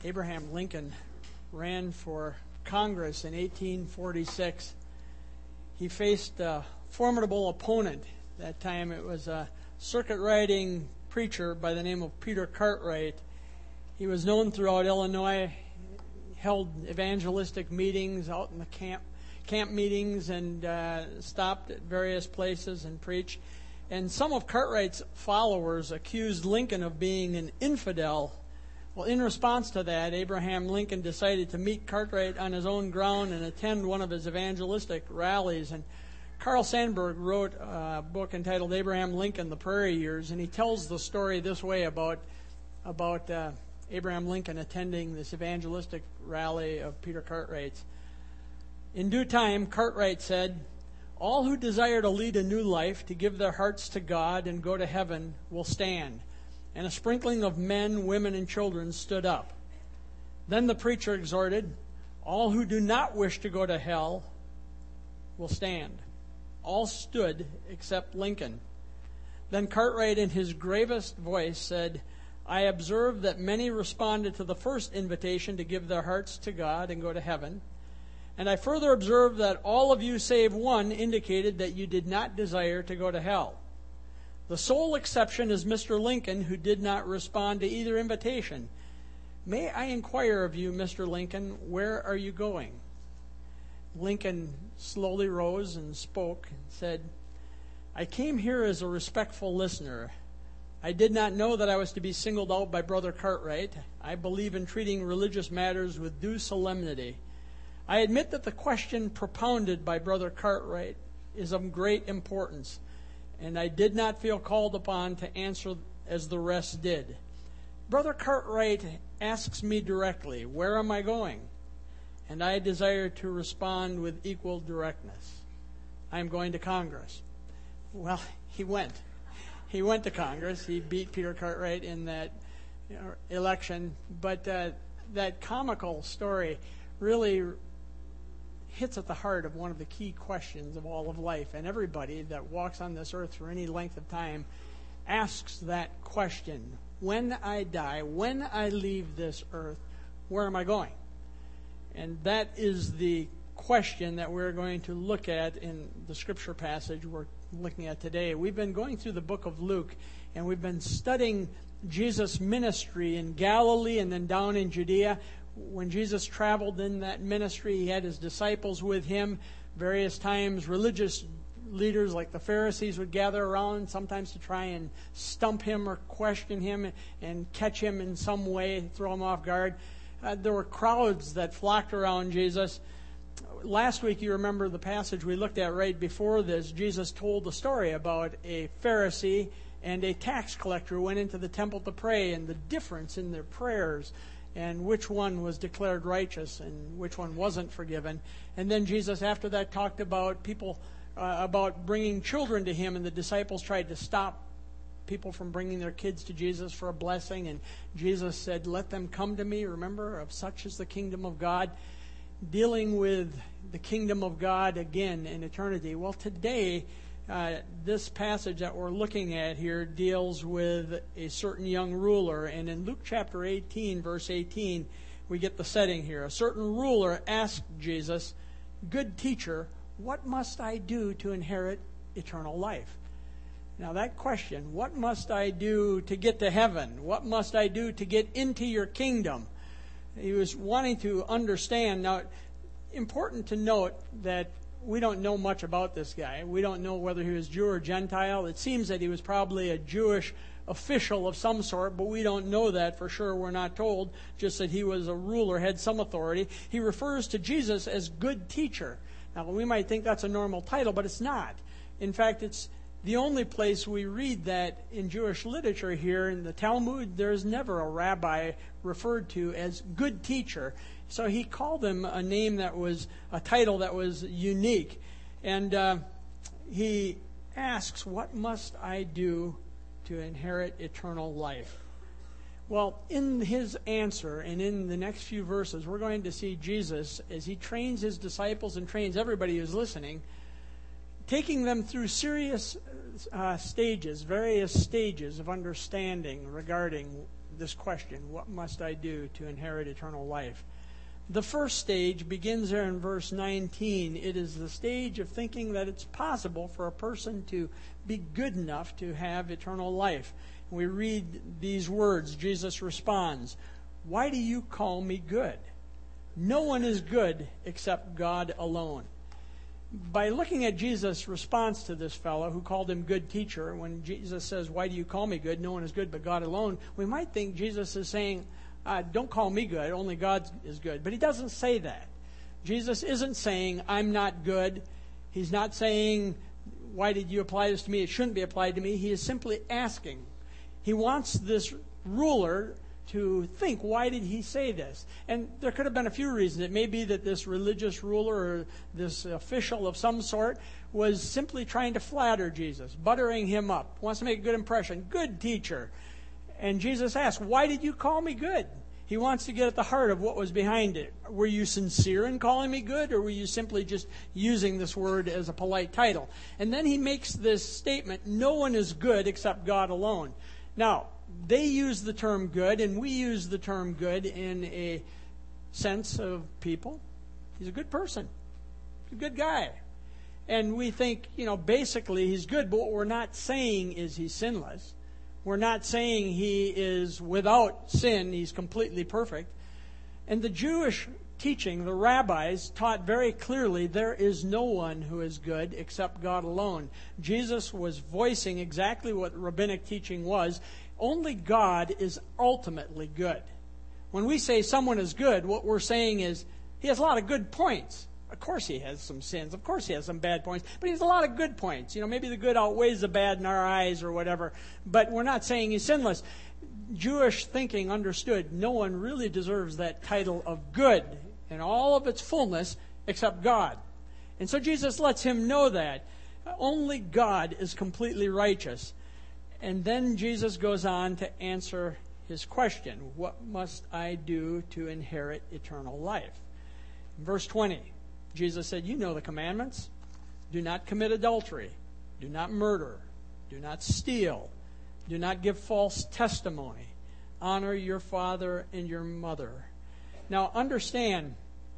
Abraham Lincoln ran for Congress in 1846. He faced a formidable opponent. That time it was a circuit riding preacher by the name of Peter Cartwright. He was known throughout Illinois, held evangelistic meetings out in the camp meetings, and stopped at various places and preached. And some of Cartwright's followers accused Lincoln of being an infidel. Well, in response to that, Abraham Lincoln decided to meet Cartwright on his own ground and attend one of his evangelistic rallies. And Carl Sandburg wrote a book entitled Abraham Lincoln, The Prairie Years, and he tells the story this way about Abraham Lincoln attending this evangelistic rally of Peter Cartwright's. In due time, Cartwright said, "All who desire to lead a new life, to give their hearts to God and go to heaven, will stand." And a sprinkling of men, women, and children stood up. Then the preacher exhorted, "All who do not wish to go to hell will stand." All stood except Lincoln. Then Cartwright, in his gravest voice, said, "I observed that many responded to the first invitation to give their hearts to God and go to heaven. And I further observed that all of you save one indicated that you did not desire to go to hell. The sole exception is Mr. Lincoln, who did not respond to either invitation. May I inquire of you, Mr. Lincoln, where are you going?" Lincoln slowly rose and spoke and said, "I came here as a respectful listener. I did not know that I was to be singled out by Brother Cartwright. I believe in treating religious matters with due solemnity. I admit that the question propounded by Brother Cartwright is of great importance, and I did not feel called upon to answer as the rest did. Brother Cartwright asks me directly, where am I going? And I desire to respond with equal directness. I am going to Congress." Well, he went. He went to Congress. He beat Peter Cartwright in that election. But that comical story really hits at the heart of one of the key questions of all of life. And everybody that walks on this earth for any length of time asks that question. When I die, when I leave this earth, where am I going? And that is the question that we're going to look at in the scripture passage we're looking at today. We've been going through the book of Luke, and we've been studying Jesus' ministry in Galilee and then down in Judea. When Jesus traveled in that ministry, he had his disciples with him. Various times, religious leaders like the Pharisees would gather around, sometimes to try and stump him or question him and catch him in some way, throw him off guard. There were crowds that flocked around Jesus. Last week, you remember the passage we looked at right before this. Jesus told the story about a Pharisee and a tax collector who went into the temple to pray, and the difference in their prayers and which one was declared righteous and which one wasn't forgiven. And then Jesus, after that, talked about people, about bringing children to him, and the disciples tried to stop people from bringing their kids to Jesus for a blessing. And Jesus said, "Let them come to me. Remember, of such is the kingdom of God." Dealing with the kingdom of God again in eternity. Well, today, this passage that we're looking at here deals with a certain young ruler. And in Luke chapter 18, verse 18, we get the setting here. A certain ruler asked Jesus, "Good teacher, what must I do to inherit eternal life?" Now that question, what must I do to get to heaven? What must I do to get into your kingdom? He was wanting to understand. Now, important to note that we don't know much about this guy. We don't know whether he was Jew or Gentile. It seems that he was probably a Jewish official of some sort, but we don't know that for sure. We're not told, just that he was a ruler, had some authority. He refers to Jesus as good teacher. Now, we might think that's a normal title, but it's not. In fact, it's the only place we read that in Jewish literature here. In the Talmud, there's never a rabbi referred to as good teacher. So he called him a name that was, a title that was unique. And he asks, what must I do to inherit eternal life? Well, in his answer and in the next few verses, we're going to see Jesus, as he trains his disciples and trains everybody who's listening, taking them through various stages of understanding regarding this question, what must I do to inherit eternal life? The first stage begins there in verse 19. It is the stage of thinking that it's possible for a person to be good enough to have eternal life. We read these words. Jesus responds, "Why do you call me good? No one is good except God alone." By looking at Jesus' response to this fellow who called him good teacher, when Jesus says, "Why do you call me good? No one is good but God alone," we might think Jesus is saying, don't call me good, only God is good. But he doesn't say that. Jesus isn't saying, I'm not good. He's not saying, why did you apply this to me? It shouldn't be applied to me. He is simply asking. He wants this ruler to think, why did he say this? And there could have been a few reasons. It may be that this religious ruler or this official of some sort was simply trying to flatter Jesus, buttering him up, wants to make a good impression. Good teacher. And Jesus asked, why did you call me good? He wants to get at the heart of what was behind it. Were you sincere in calling me good, or were you simply just using this word as a polite title? And then he makes this statement, no one is good except God alone. Now, they use the term good, and we use the term good in a sense of people. He's a good person. He's a good guy. And we think, basically he's good, but what we're not saying is he's sinless. We're not saying he is without sin, he's completely perfect. And the Jewish teaching, the rabbis taught very clearly there is no one who is good except God alone. Jesus was voicing exactly what rabbinic teaching was. Only God is ultimately good. When we say someone is good, what we're saying is he has a lot of good points. Of course he has some sins. Of course he has some bad points. But he has a lot of good points. Maybe the good outweighs the bad in our eyes or whatever. But we're not saying he's sinless. Jewish thinking understood no one really deserves that title of good in all of its fullness except God. And so Jesus lets him know that. Only God is completely righteous. And then Jesus goes on to answer his question. What must I do to inherit eternal life? In verse 20. Jesus said, you know the commandments. Do not commit adultery. Do not murder. Do not steal. Do not give false testimony. Honor your father and your mother. Now understand,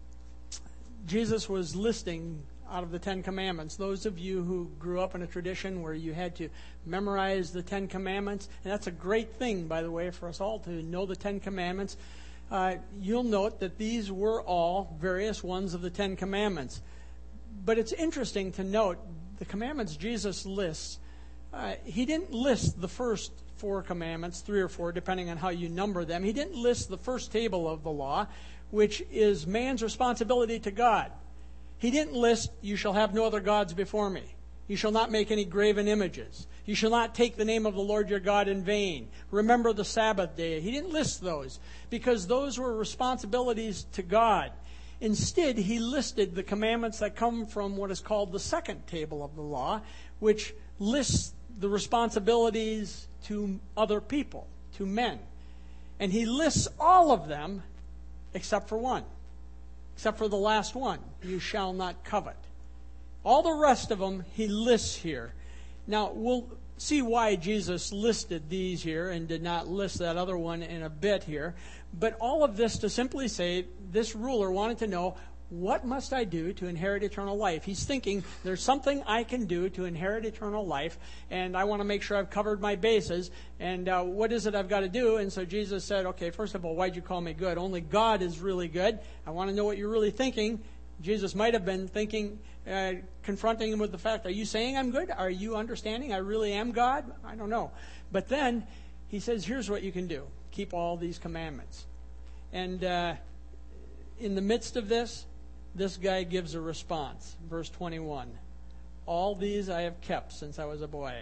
Jesus was listing out of the Ten Commandments. Those of you who grew up in a tradition where you had to memorize the Ten Commandments, and that's a great thing, by the way, for us all to know the Ten Commandments. You'll note that these were all various ones of the Ten Commandments. But it's interesting to note the commandments Jesus lists, he didn't list the first 4 commandments, 3 or 4, depending on how you number them. He didn't list the first table of the law, which is man's responsibility to God. He didn't list, you shall have no other gods before me. You shall not make any graven images. You shall not take the name of the Lord your God in vain. Remember the Sabbath day. He didn't list those because those were responsibilities to God. Instead, he listed the commandments that come from what is called the second table of the law, which lists the responsibilities to other people, to men. And he lists all of them except for one, except for the last one, you shall not covet. All the rest of them he lists here. Now, we'll see why Jesus listed these here and did not list that other one in a bit here. But all of this to simply say, this ruler wanted to know, what must I do to inherit eternal life? He's thinking, there's something I can do to inherit eternal life, and I want to make sure I've covered my bases. And what is it I've got to do? And so Jesus said, okay, first of all, why'd you call me good? Only God is really good. I want to know what you're really thinking. Jesus might have been thinking, confronting him with the fact, are you saying I'm good? Are you understanding I really am God? I don't know. But then he says, here's what you can do. Keep all these commandments. And in the midst of this guy gives a response. Verse 21. All these I have kept since I was a boy.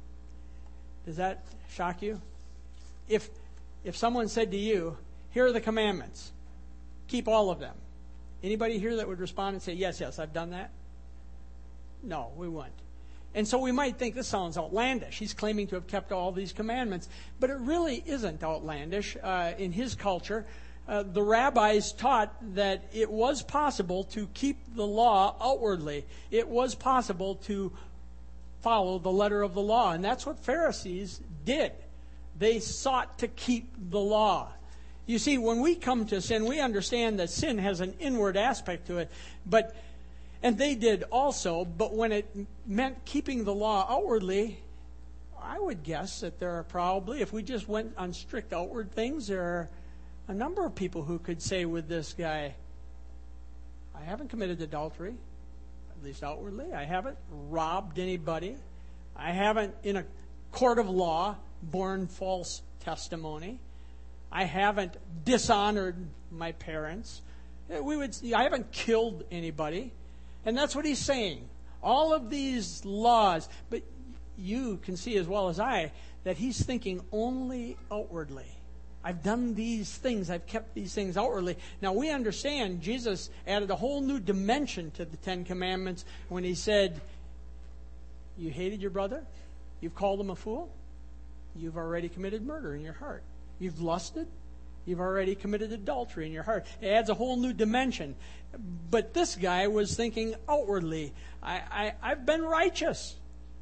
Does that shock you? If someone said to you, here are the commandments, keep all of them. Anybody here that would respond and say, yes, I've done that? No, we wouldn't. And so we might think this sounds outlandish. He's claiming to have kept all these commandments. But it really isn't outlandish. In his culture, the rabbis taught that it was possible to keep the law outwardly. It was possible to follow the letter of the law. And that's what Pharisees did. They sought to keep the law. You see, when we come to sin, we understand that sin has an inward aspect to it. And they did also, but when it meant keeping the law outwardly, I would guess that there are probably, if we just went on strict outward things, there are a number of people who could say with this guy, I haven't committed adultery, at least outwardly. I haven't robbed anybody. I haven't, in a court of law, borne false testimony. I haven't dishonored my parents. I haven't killed anybody. And that's what he's saying. All of these laws, but you can see as well as I that he's thinking only outwardly. I've done these things. I've kept these things outwardly. Now we understand Jesus added a whole new dimension to the Ten Commandments when he said, you hated your brother? You've called him a fool? You've already committed murder in your heart. You've lusted? You've already committed adultery in your heart. It adds a whole new dimension. But this guy was thinking outwardly, I've been righteous.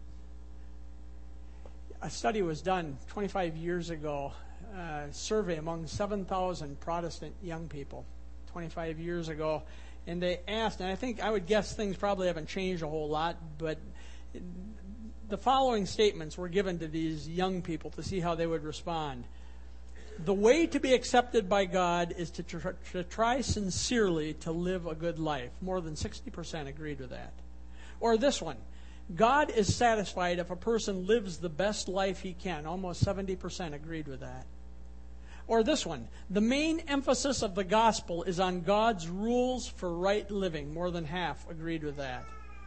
A study was done 25 years ago, a survey among 7,000 Protestant young people 25 years ago. And they asked, and I would guess things probably haven't changed a whole lot, but the following statements were given to these young people to see how they would respond. The way to be accepted by God is to try sincerely to live a good life. More than 60% agreed with that. Or this one. God is satisfied if a person lives the best life he can. Almost 70% agreed with that. Or this one. The main emphasis of the gospel is on God's rules for right living. More than half agreed with that.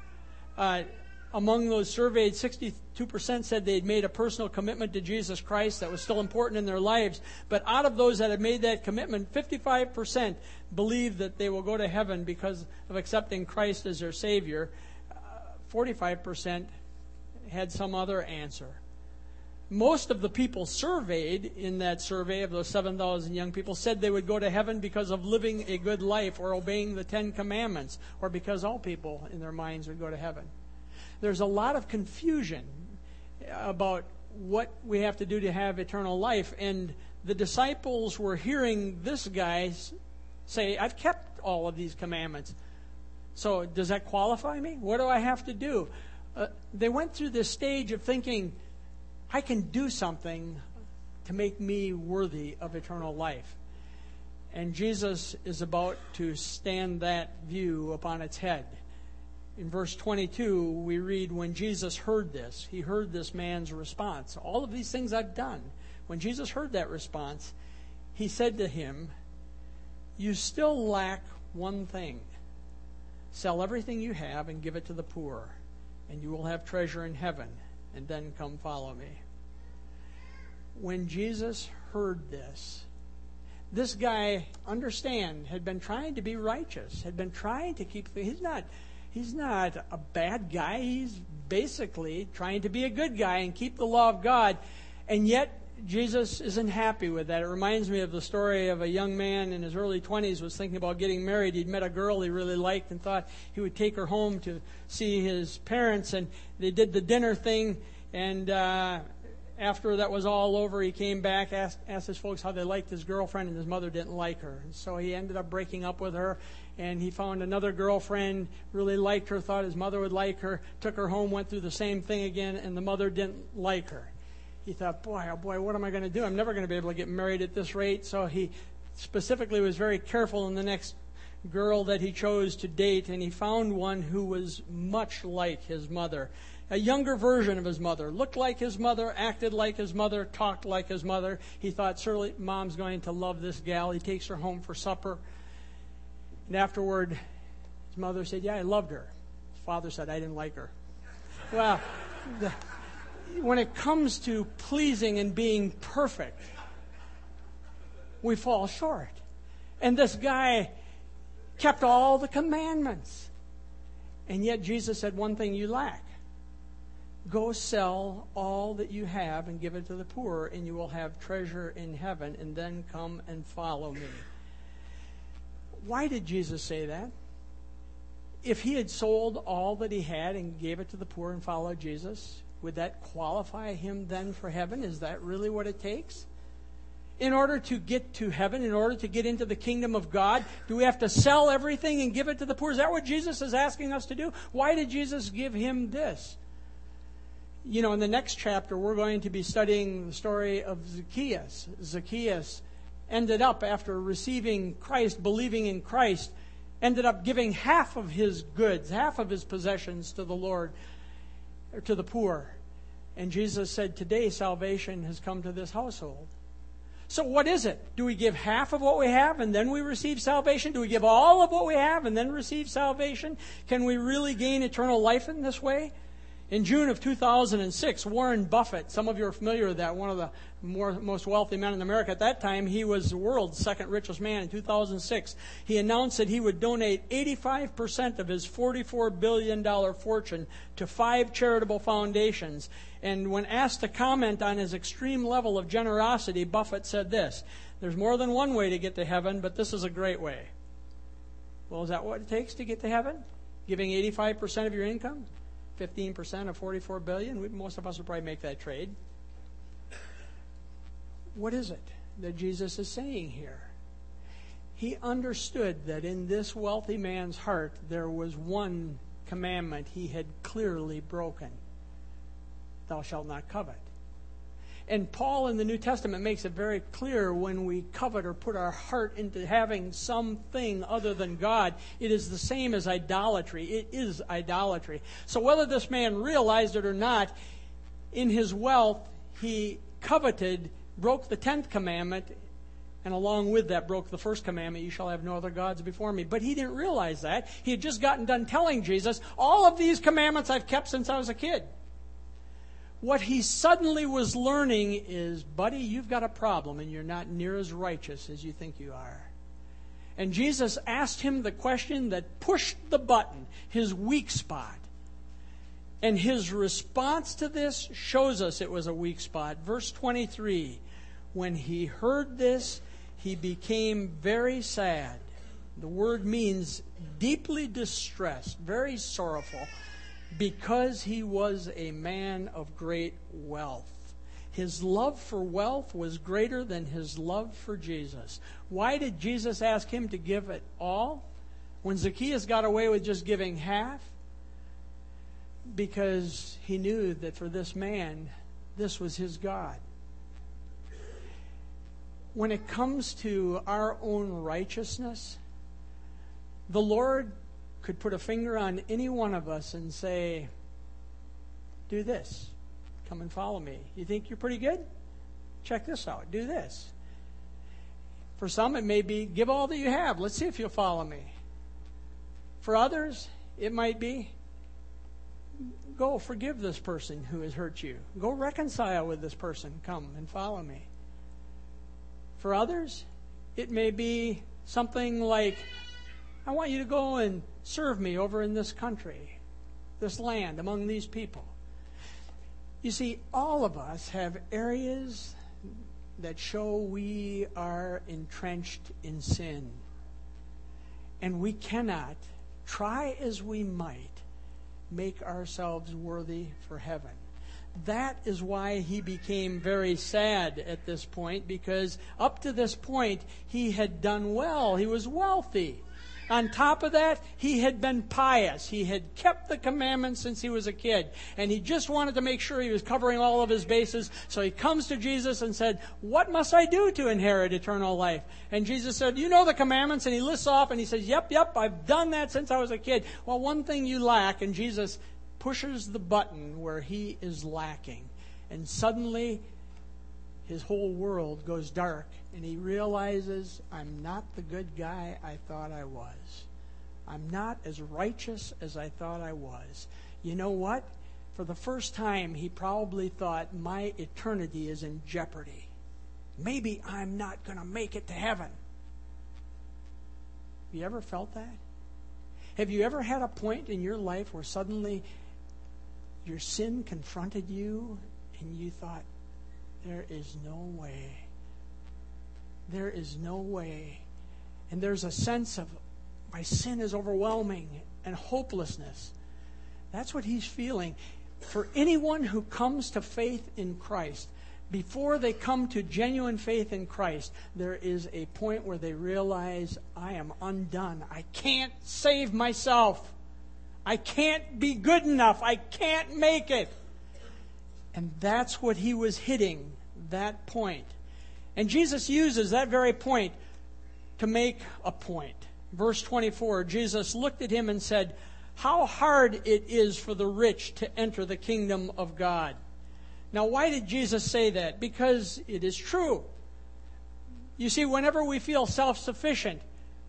Among those surveyed, 62% said they had made a personal commitment to Jesus Christ that was still important in their lives. But out of those that had made that commitment, 55% believed that they will go to heaven because of accepting Christ as their Savior. 45% had some other answer. Most of the people surveyed in that survey of those 7,000 young people said they would go to heaven because of living a good life or obeying the Ten Commandments, or because all people in their minds would go to heaven. There's a lot of confusion about what we have to do to have eternal life. And the disciples were hearing this guy say, I've kept all of these commandments. So does that qualify me? What do I have to do? They went through this stage of thinking, I can do something to make me worthy of eternal life. And Jesus is about to stand that view upon its head. In verse 22, we read, when Jesus heard this, he heard this man's response. All of these things I've done. When Jesus heard that response, he said to him, you still lack one thing. Sell everything you have and give it to the poor, and you will have treasure in heaven, and then come follow me. When Jesus heard this guy, understand, had been trying to be righteous, had been trying to keep things. He's not a bad guy. He's basically trying to be a good guy and keep the law of God. And yet, Jesus isn't happy with that. It reminds me of the story of a young man in his early 20s was thinking about getting married. He'd met a girl he really liked and thought he would take her home to see his parents. And they did the dinner thing. And after that was all over, he came back, asked his folks how they liked his girlfriend, and his mother didn't like her. And so he ended up breaking up with her. And he found another girlfriend, really liked her, thought his mother would like her, took her home, went through the same thing again, and the mother didn't like her. He thought, boy, oh boy, what am I going to do? I'm never going to be able to get married at this rate. So he specifically was very careful in the next girl that he chose to date, and he found one who was much like his mother. A younger version of his mother, looked like his mother, acted like his mother, talked like his mother. He thought, surely Mom's going to love this gal. He takes her home for supper. And afterward, his mother said, yeah, I loved her. His father said, I didn't like her. Well, when it comes to pleasing and being perfect, we fall short. And this guy kept all the commandments. And yet Jesus said, one thing you lack. Go sell all that you have and give it to the poor, and you will have treasure in heaven, and then come and follow me. Why did Jesus say that? If he had sold all that he had and gave it to the poor and followed Jesus, would that qualify him then for heaven? Is that really what it takes? In order to get to heaven, in order to get into the kingdom of God, do we have to sell everything and give it to the poor? Is that what Jesus is asking us to do? Why did Jesus give him this? You know, in the next chapter, we're going to be studying the story of Zacchaeus. Zacchaeus ended up, after receiving Christ, believing in Christ, ended up giving half of his goods, half of his possessions to the Lord, or to the poor. And Jesus said, today salvation has come to this household. So what is it? Do we give half of what we have and then we receive salvation? Do we give all of what we have and then receive salvation? Can we really gain eternal life in this way? In June of 2006, Warren Buffett, some of you are familiar with that, one of the most wealthy men in America at that time, he was the world's second richest man in 2006. He announced that he would donate 85% of his $44 billion fortune to 5 charitable foundations. And when asked to comment on his extreme level of generosity, Buffett said this: there's more than one way to get to heaven, but this is a great way. Well, is that what it takes to get to heaven? Giving 85% of your income? 15% of $44 billion? Most of us would probably make that trade. What is it that Jesus is saying here? He understood that in this wealthy man's heart there was one commandment he had clearly broken. Thou shalt not covet. And Paul in the New Testament makes it very clear when we covet or put our heart into having something other than God, it is the same as idolatry. It is idolatry. So whether this man realized it or not, in his wealth, he coveted, broke the 10th commandment, and along with that broke the first commandment, you shall have no other gods before me. But he didn't realize that. He had just gotten done telling Jesus, all of these commandments I've kept since I was a kid. What he suddenly was learning is, buddy, you've got a problem and you're not near as righteous as you think you are. And Jesus asked him the question that pushed the button, his weak spot. And his response to this shows us it was a weak spot. Verse 23, when he heard this, he became very sad. The word means deeply distressed, very sorrowful, because he was a man of great wealth. His love for wealth was greater than his love for Jesus. Why did Jesus ask him to give it all when Zacchaeus got away with just giving half? Because he knew that for this man, this was his God. When it comes to our own righteousness, the Lord could put a finger on any one of us and say, do this. Come and follow me. You think you're pretty good? Check this out. Do this. For some, it may be, give all that you have. Let's see if you'll follow me. For others, it might be, go forgive this person who has hurt you. Go reconcile with this person. Come and follow me. For others, it may be something like, I want you to go and serve me over in this country, this land, among these people. You see, all of us have areas that show we are entrenched in sin. And we cannot, try as we might, make ourselves worthy for heaven. That is why he became very sad at this point, because up to this point, he had done well. He was wealthy. On top of that, he had been pious. He had kept the commandments since he was a kid. And he just wanted to make sure he was covering all of his bases. So he comes to Jesus and said, what must I do to inherit eternal life? And Jesus said, you know the commandments. And he lists off and he says, yep, I've done that since I was a kid. Well, one thing you lack. And Jesus pushes the button where he is lacking. And suddenly, his whole world goes dark. And he realizes, I'm not the good guy I thought I was. I'm not as righteous as I thought I was. You know what? For the first time, he probably thought, my eternity is in jeopardy. Maybe I'm not going to make it to heaven. Have you ever felt that? Have you ever had a point in your life where suddenly your sin confronted you and you thought, there is no way. There is no way. And there's a sense of, my sin is overwhelming and hopelessness. That's what he's feeling. For anyone who comes to faith in Christ, before they come to genuine faith in Christ, there is a point where they realize, I am undone. I can't save myself. I can't be good enough. I can't make it. And that's what he was hitting, that point. And Jesus uses that very point to make a point. Verse 24, Jesus looked at him and said, how hard it is for the rich to enter the kingdom of God. Now, why did Jesus say that? Because it is true. You see, whenever we feel self-sufficient,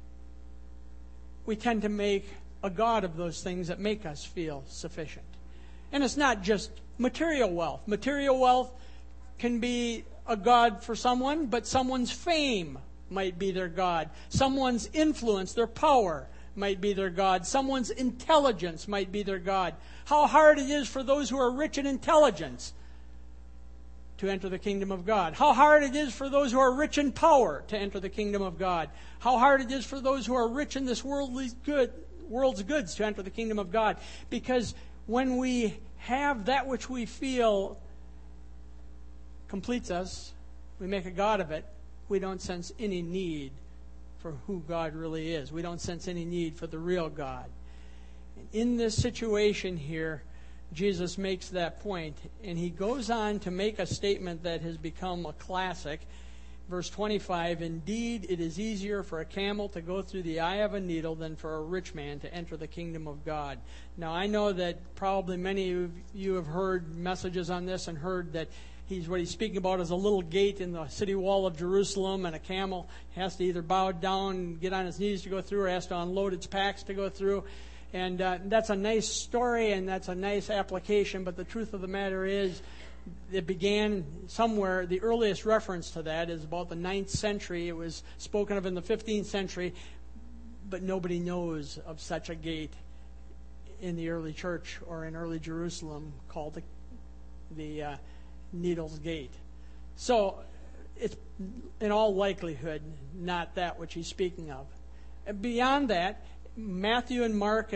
we tend to make a god of those things that make us feel sufficient. And it's not just material wealth. Material wealth can be a god for someone, but someone's fame might be their god. Someone's influence, their power, might be their god. Someone's intelligence might be their god. How hard it is for those who are rich in intelligence to enter the kingdom of God. How hard it is for those who are rich in power to enter the kingdom of God. How hard it is for those who are rich in this world's goods to enter the kingdom of God. Because when we have that which we feel completes us, we make a god of it, we don't sense any need for who God really is. We don't sense any need for the real God. And in this situation here, Jesus makes that point, and he goes on to make a statement that has become a classic. Verse 25, indeed, it is easier for a camel to go through the eye of a needle than for a rich man to enter the kingdom of God. Now, I know that probably many of you have heard messages on this and heard that what he's speaking about is a little gate in the city wall of Jerusalem, and a camel has to either bow down and get on its knees to go through, or has to unload its packs to go through. And that's a nice story, and that's a nice application, but the truth of the matter is, it began somewhere. The earliest reference to that is about the 9th century. It was spoken of in the 15th century, but nobody knows of such a gate in the early church or in early Jerusalem called the Needle's Gate. So it's in all likelihood not that which he's speaking of. And beyond that, Matthew and Mark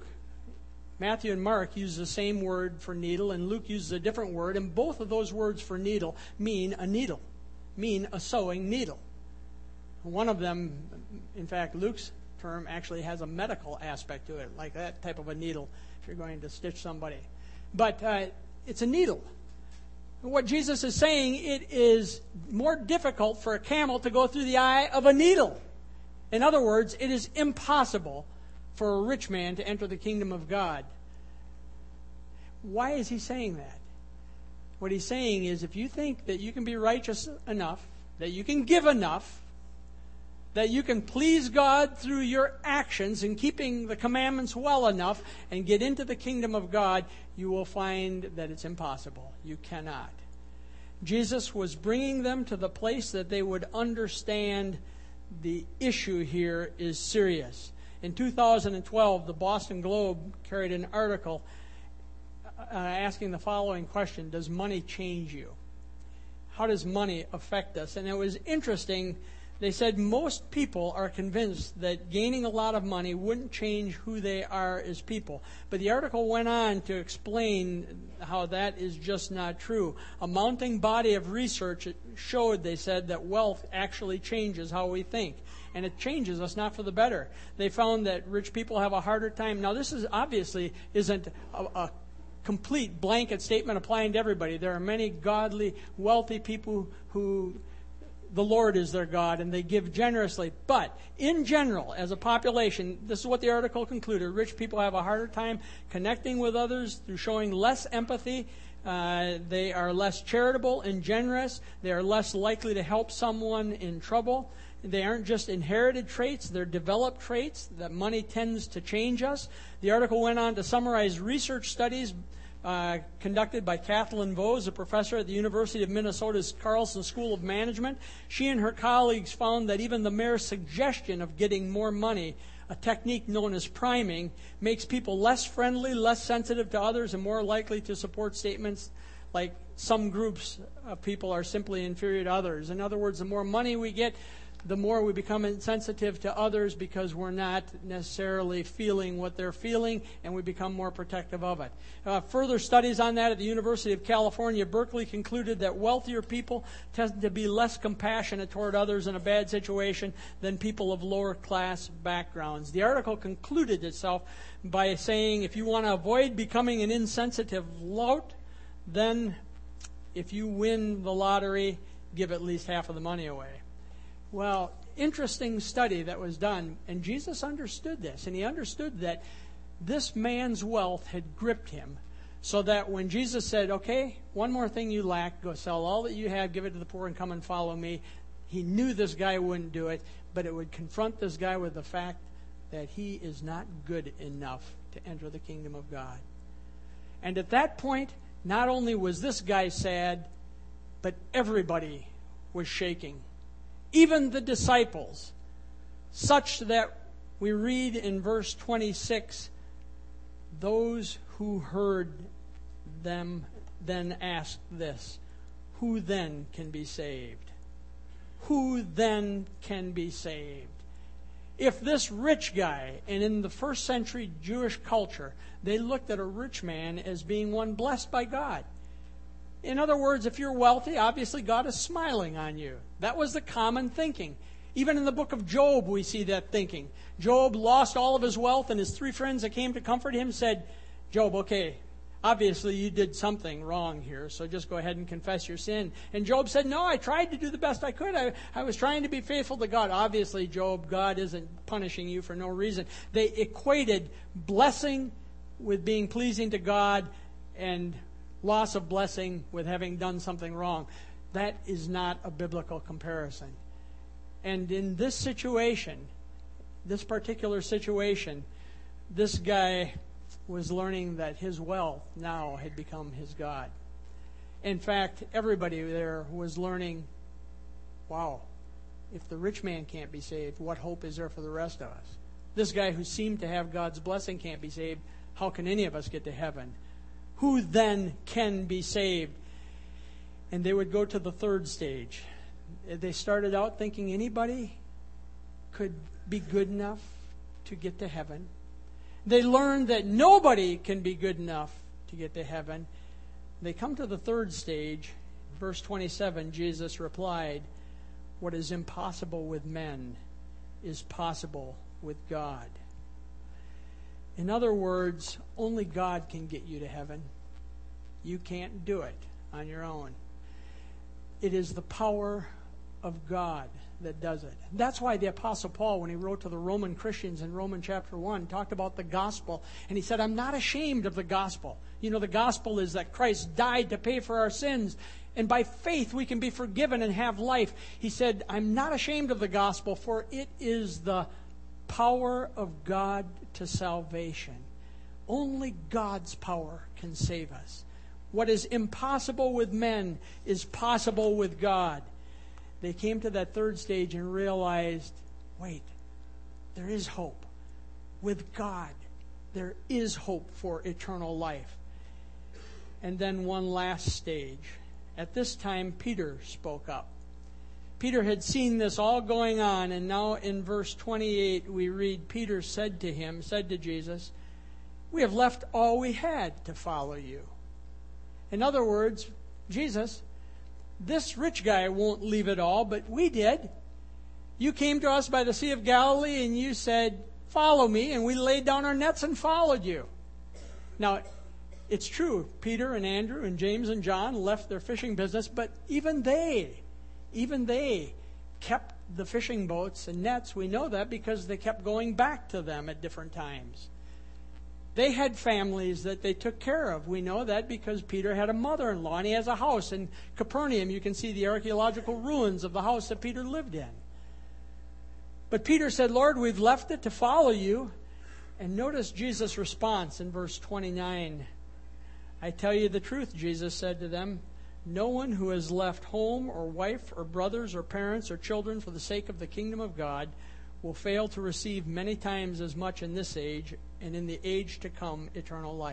use the same word for needle, and Luke uses a different word, and both of those words for needle mean a needle, mean a sewing needle. One of them, in fact, Luke's term actually has a medical aspect to it, like that type of a needle if you're going to stitch somebody. But it's a needle. What Jesus is saying, it is more difficult for a camel to go through the eye of a needle. In other words, it is impossible for a rich man to enter the kingdom of God. Why is he saying that? What he's saying is, if you think that you can be righteous enough, that you can give enough, that you can please God through your actions and keeping the commandments well enough and get into the kingdom of God, you will find that it's impossible. You cannot. Jesus was bringing them to the place that they would understand the issue here is serious. In 2012, the Boston Globe carried an article asking the following question: does money change you? How does money affect us? And it was interesting. They said most people are convinced that gaining a lot of money wouldn't change who they are as people. But the article went on to explain how that is just not true. A mounting body of research showed, they said, that wealth actually changes how we think. And it changes us not for the better. They found that rich people have a harder time. Now, this is obviously isn't a complete blanket statement applying to everybody. There are many godly, wealthy people who the Lord is their God, and they give generously. But in general, as a population, this is what the article concluded: rich people have a harder time connecting with others through showing less empathy. They are less charitable and generous. They are less likely to help someone in trouble. They aren't just inherited traits, they're developed traits that money tends to change us. The article went on to summarize research studies conducted by Kathleen Vose, a professor at the University of Minnesota's Carlson School of Management. She and her colleagues found that even the mere suggestion of getting more money, a technique known as priming, makes people less friendly, less sensitive to others, and more likely to support statements like some groups of people are simply inferior to others. In other words, the more money we get, the more we become insensitive to others because we're not necessarily feeling what they're feeling, and we become more protective of it. Further studies on that at the University of California, Berkeley concluded that wealthier people tend to be less compassionate toward others in a bad situation than people of lower class backgrounds. The article concluded itself by saying, if you want to avoid becoming an insensitive lout, then if you win the lottery, give at least half of the money away. Well, interesting study that was done, and Jesus understood this, and he understood that this man's wealth had gripped him, so that when Jesus said, okay, one more thing you lack, go sell all that you have, give it to the poor, and come and follow me, he knew this guy wouldn't do it, but it would confront this guy with the fact that he is not good enough to enter the kingdom of God. And at that point, not only was this guy sad, but everybody was shaking. Even the disciples, such that we read in verse 26, those who heard them then asked this, who then can be saved? Who then can be saved? If this rich guy, and in the first century Jewish culture, they looked at a rich man as being one blessed by God. In other words, if you're wealthy, obviously God is smiling on you. That was the common thinking. Even in the book of Job, we see that thinking. Job lost all of his wealth, and his 3 friends that came to comfort him said, Job, okay, obviously you did something wrong here, so just go ahead and confess your sin. And Job said, no, I tried to do the best I could. I was trying to be faithful to God. Obviously, Job, God isn't punishing you for no reason. They equated blessing with being pleasing to God and loss of blessing with having done something wrong. That is not a biblical comparison. And in this situation, this particular situation, this guy was learning that his wealth now had become his God. In fact, everybody there was learning, wow, if the rich man can't be saved, what hope is there for the rest of us? This guy who seemed to have God's blessing can't be saved. How can any of us get to heaven? Who then can be saved? And they would go to the third stage. They started out thinking anybody could be good enough to get to heaven. They learned that nobody can be good enough to get to heaven. They come to the third stage. Verse 27, Jesus replied, what is impossible with men is possible with God. In other words, only God can get you to heaven. You can't do it on your own. It is the power of God that does it. That's why the Apostle Paul, when he wrote to the Roman Christians in Romans chapter 1, talked about the gospel. And he said, I'm not ashamed of the gospel. You know, the gospel is that Christ died to pay for our sins. And by faith we can be forgiven and have life. He said, I'm not ashamed of the gospel, for it is the power of God to salvation. Only God's power can save us. What is impossible with men is possible with God. They came to that third stage and realized, wait, there is hope. With God, there is hope for eternal life. And then one last stage. At this time, Peter spoke up. Peter had seen this all going on, and now in verse 28 we read, Peter said to Jesus, we have left all we had to follow you. In other words, Jesus, this rich guy won't leave it all, but we did. You came to us by the Sea of Galilee and you said, follow me, and we laid down our nets and followed you. Now, it's true, Peter and Andrew and James and John left their fishing business, but even they kept the fishing boats and nets. We know that because they kept going back to them at different times. They had families that they took care of. We know that because Peter had a mother-in-law, and he has a house in Capernaum. You can see the archaeological ruins of the house that Peter lived in. But Peter said, Lord, we've left it to follow you. And notice Jesus' response in verse 29. I tell you the truth, Jesus said to them, no one who has left home or wife or brothers or parents or children for the sake of the kingdom of God will fail to receive many times as much in this age and in the age to come eternal life.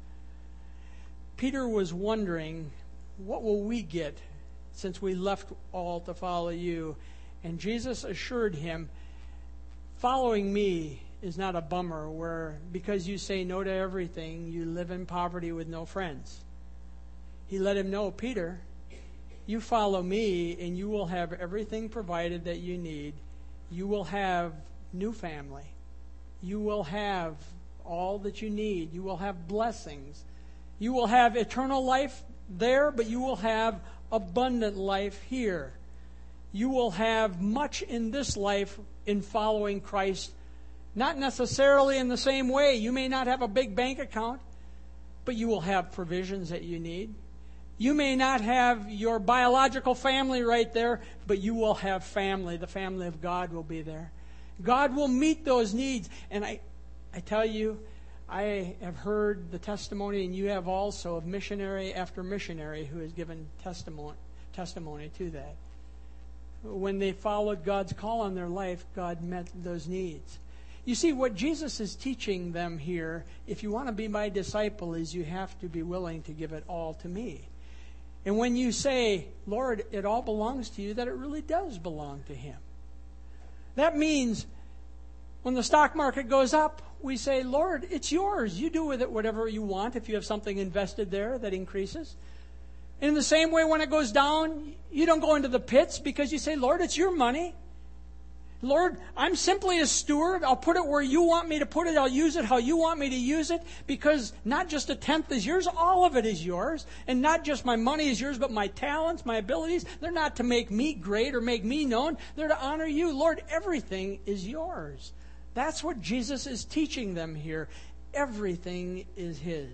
Peter was wondering, what will we get since we left all to follow you? And Jesus assured him, following me is not a bummer where because you say no to everything, you live in poverty with no friends. He let him know, Peter, you follow me and you will have everything provided that you need. You will have new family. You will have all that you need. You will have blessings. You will have eternal life there, but you will have abundant life here. You will have much in this life in following Christ, not necessarily in the same way. You may not have a big bank account, but you will have provisions that you need. You may not have your biological family right there, but you will have family. The family of God will be there. God will meet those needs. And I tell you, I have heard the testimony, and you have also, of missionary after missionary who has given testimony to that. When they followed God's call on their life, God met those needs. You see, what Jesus is teaching them here, if you want to be my disciple, is you have to be willing to give it all to me. And when you say, Lord, it all belongs to you, that it really does belong to Him. That means when the stock market goes up, we say, Lord, it's yours. You do with it whatever you want if you have something invested there that increases. And in the same way, when it goes down, you don't go into the pits because you say, Lord, it's your money. Lord, I'm simply a steward. I'll put it where you want me to put it. I'll use it how you want me to use it, because not just a tenth is yours, all of it is yours. And not just my money is yours, but my talents, my abilities. They're not to make me great or make me known. They're to honor you. Lord, everything is yours. That's what Jesus is teaching them here. Everything is His.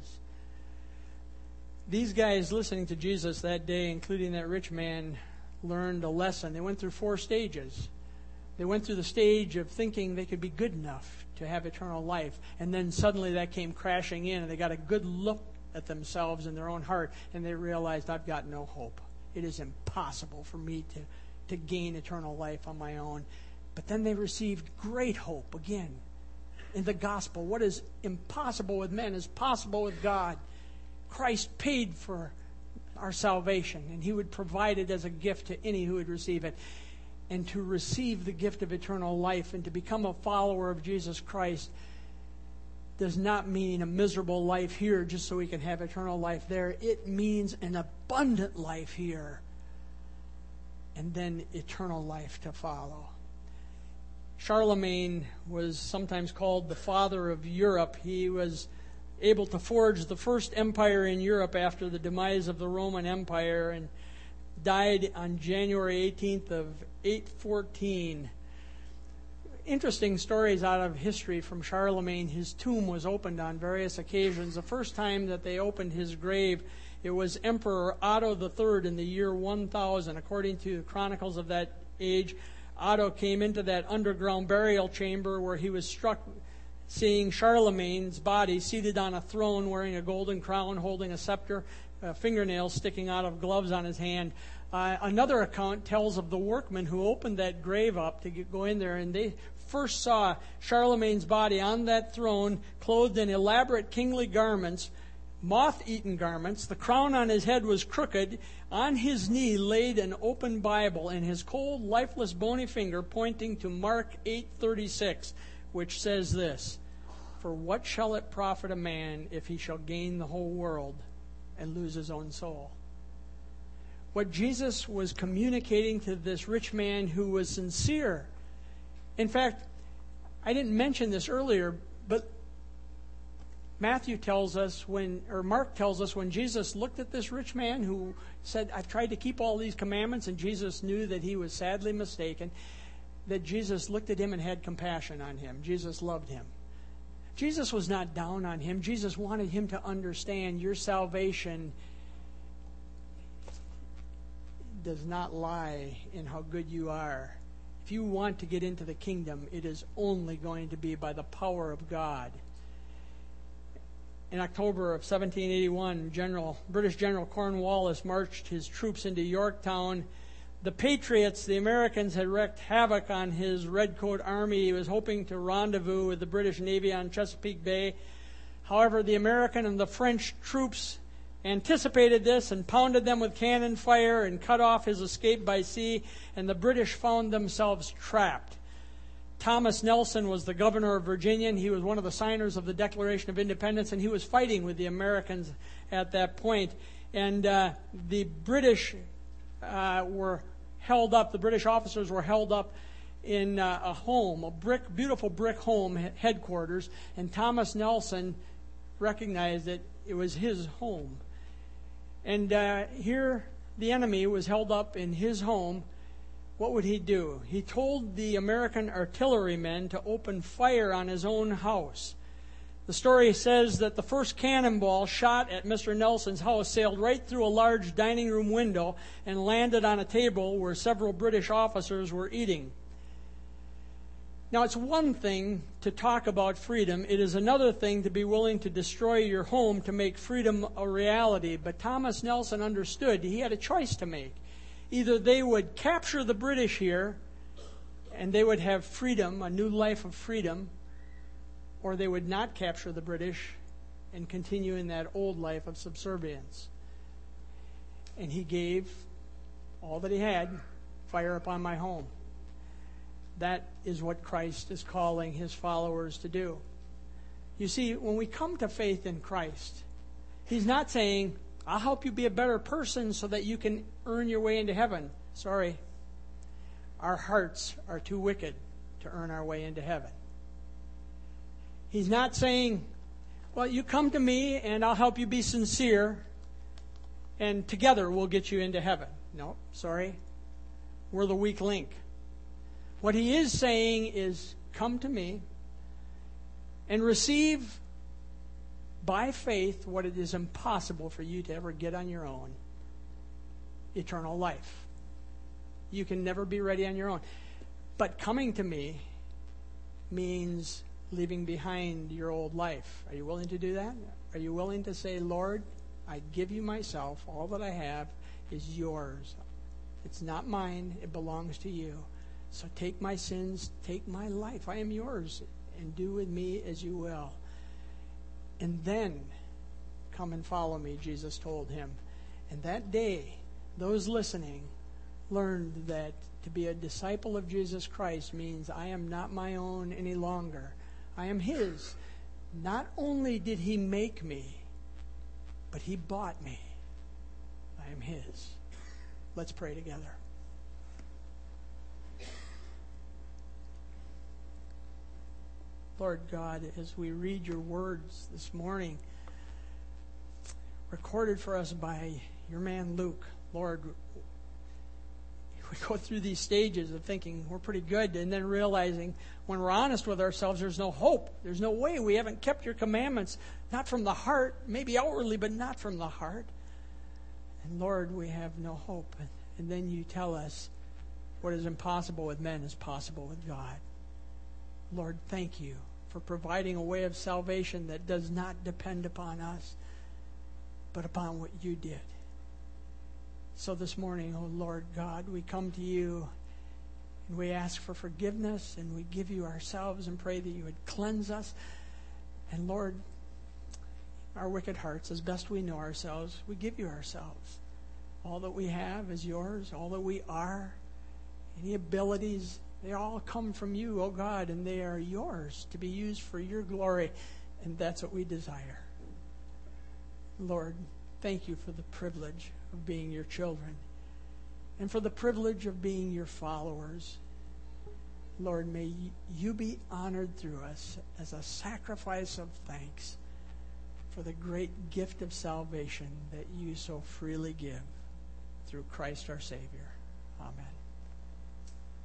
These guys listening to Jesus that day, including that rich man, learned a lesson. They went through 4 stages. They went through the stage of thinking they could be good enough to have eternal life. And then suddenly that came crashing in, and they got a good look at themselves in their own heart, and they realized, I've got no hope. It is impossible for me to gain eternal life on my own. But then they received great hope again in the gospel. What is impossible with men is possible with God. Christ paid for our salvation, and He would provide it as a gift to any who would receive it. And to receive the gift of eternal life and to become a follower of Jesus Christ does not mean a miserable life here just so we can have eternal life there. It means an abundant life here and then eternal life to follow. Charlemagne was sometimes called the father of Europe. He was able to forge the first empire in Europe after the demise of the Roman Empire, and died on January 18th of 814. Interesting stories out of history from Charlemagne. His tomb was opened on various occasions. The first time that they opened his grave, it was Emperor Otto III in the year 1000. According to the chronicles of that age, Otto came into that underground burial chamber where he was struck seeing Charlemagne's body seated on a throne wearing a golden crown, holding a scepter, fingernails sticking out of gloves on his hand. Another account tells of the workmen who opened that grave up to go in there, and they first saw Charlemagne's body on that throne, clothed in elaborate kingly garments, moth-eaten garments. The crown on his head was crooked. On his knee laid an open Bible, and his cold, lifeless, bony finger pointing to Mark 8:36, which says this, "For what shall it profit a man if he shall gain the whole world and lose his own soul?" What Jesus was communicating to this rich man who was sincere. In fact, I didn't mention this earlier, but Mark tells us when Jesus looked at this rich man who said, I've tried to keep all these commandments, and Jesus knew that he was sadly mistaken, that Jesus looked at him and had compassion on him. Jesus loved him. Jesus was not down on him. Jesus wanted him to understand your salvation does not lie in how good you are. If you want to get into the kingdom, it is only going to be by the power of God. In October of 1781, British General Cornwallis marched his troops into Yorktown. The Patriots, the Americans, had wreaked havoc on his Redcoat army. He was hoping to rendezvous with the British Navy on Chesapeake Bay. However, the American and the French troops anticipated this and pounded them with cannon fire and cut off his escape by sea, and the British found themselves trapped. Thomas Nelson was the governor of Virginia, and he was one of the signers of the Declaration of Independence, and he was fighting with the Americans at that point. And the British were held up, the British officers were held up in a home, beautiful brick home headquarters, and Thomas Nelson recognized that it was his home. And here the enemy was held up in his home. What would he do? He told the American artillerymen to open fire on his own house. The story says that the first cannonball shot at Mr. Nelson's house sailed right through a large dining room window and landed on a table where several British officers were eating. Now, it's one thing to talk about freedom. It is another thing to be willing to destroy your home to make freedom a reality. But Thomas Nelson understood he had a choice to make. Either they would capture the British here and they would have freedom, a new life of freedom, or they would not capture the British and continue in that old life of subservience. And he gave all that he had, fire upon my home. That is what Christ is calling his followers to do. You see, when we come to faith in Christ, he's not saying, I'll help you be a better person so that you can earn your way into heaven. Sorry. Our hearts are too wicked to earn our way into heaven. He's not saying, well, you come to me and I'll help you be sincere and together we'll get you into heaven. No, sorry. We're the weak link. What he is saying is, come to me and receive by faith what it is impossible for you to ever get on your own: eternal life. You can never be ready on your own. But coming to me means leaving behind your old life. Are you willing to do that? Are you willing to say, Lord, I give you myself. All that I have is yours. It's not mine. It belongs to you. So take my sins, take my life. I am yours, and do with me as you will. And then come and follow me, Jesus told him. And that day, those listening learned that to be a disciple of Jesus Christ means I am not my own any longer. I am his. Not only did he make me, but he bought me. I am his. Let's pray together. Lord God, as we read your words this morning, recorded for us by your man Luke, Lord, we go through these stages of thinking we're pretty good and then realizing when we're honest with ourselves, there's no hope. There's no way. We haven't kept your commandments, not from the heart, maybe outwardly, but not from the heart. And Lord, we have no hope. And then you tell us what is impossible with men is possible with God. Lord, thank you for providing a way of salvation that does not depend upon us, but upon what you did. So this morning, oh Lord God, we come to you and we ask for forgiveness and we give you ourselves and pray that you would cleanse us. And Lord, our wicked hearts, as best we know ourselves, we give you ourselves. All that we have is yours. All that we are, any abilities, they all come from you, oh God, and they are yours to be used for your glory. And that's what we desire. Lord, thank you for the privilege of being your children and for the privilege of being your followers. Lord, may you be honored through us as a sacrifice of thanks for the great gift of salvation that you so freely give through Christ our Savior. Amen.